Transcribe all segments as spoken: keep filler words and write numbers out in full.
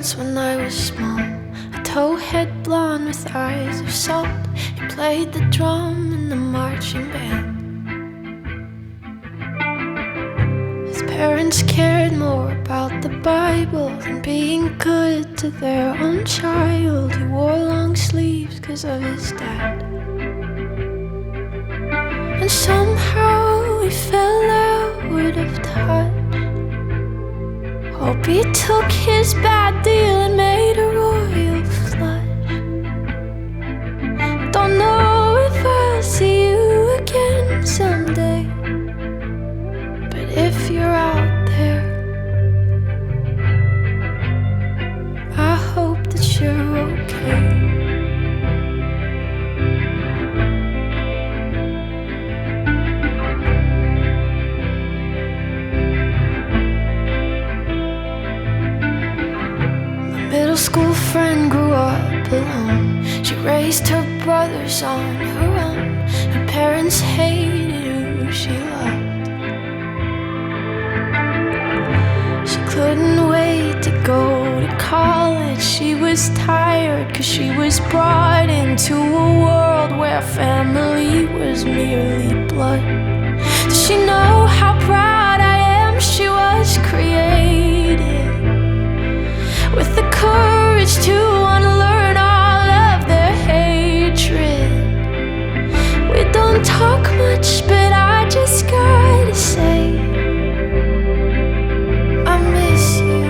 once when I was small, a towhead blonde with eyes of salt. He played the drum in the marching band. His parents cared more about the Bible than being good to their own child. He wore long sleeves 'cause of his dad, and somehow he fell out of touch. Hope he took his bad deal and made a royal flush. Don't know if I'll see you again someday, but if you're out there, I hope that you're okay. Middle school friend grew up alone. She raised her brothers on her own. Her parents hated who she loved. She couldn't wait to go to college. She was tired 'cause she was brought into a world where family was merely blood. Does she know how proud I am she was created with the courage to unlearn all of their hatred? We don't talk much, but I just gotta say I miss you,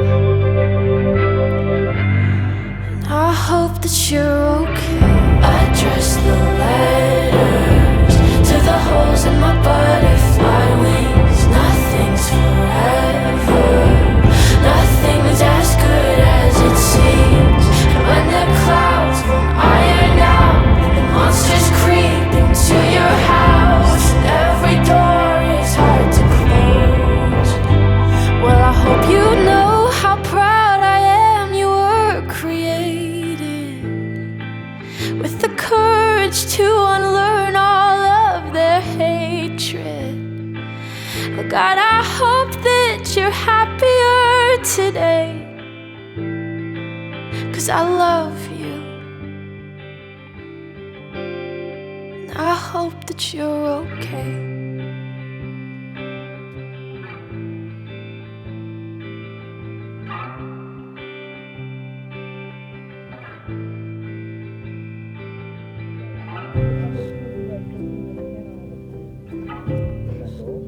and I hope that you're okay. Address the letters to the holes in my butterfly wings. Nothing's forever, nothing's as good as it seems. And when the clouds won't iron out, the monsters creep into your house, and every door is hard to close. Well, I hope you know how proud I am you were created with the courage to unlearn all of their hatred. Oh God, I hope that you're happier today, 'cause I love you, and I hope that you're okay.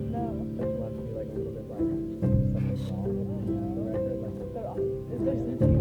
There's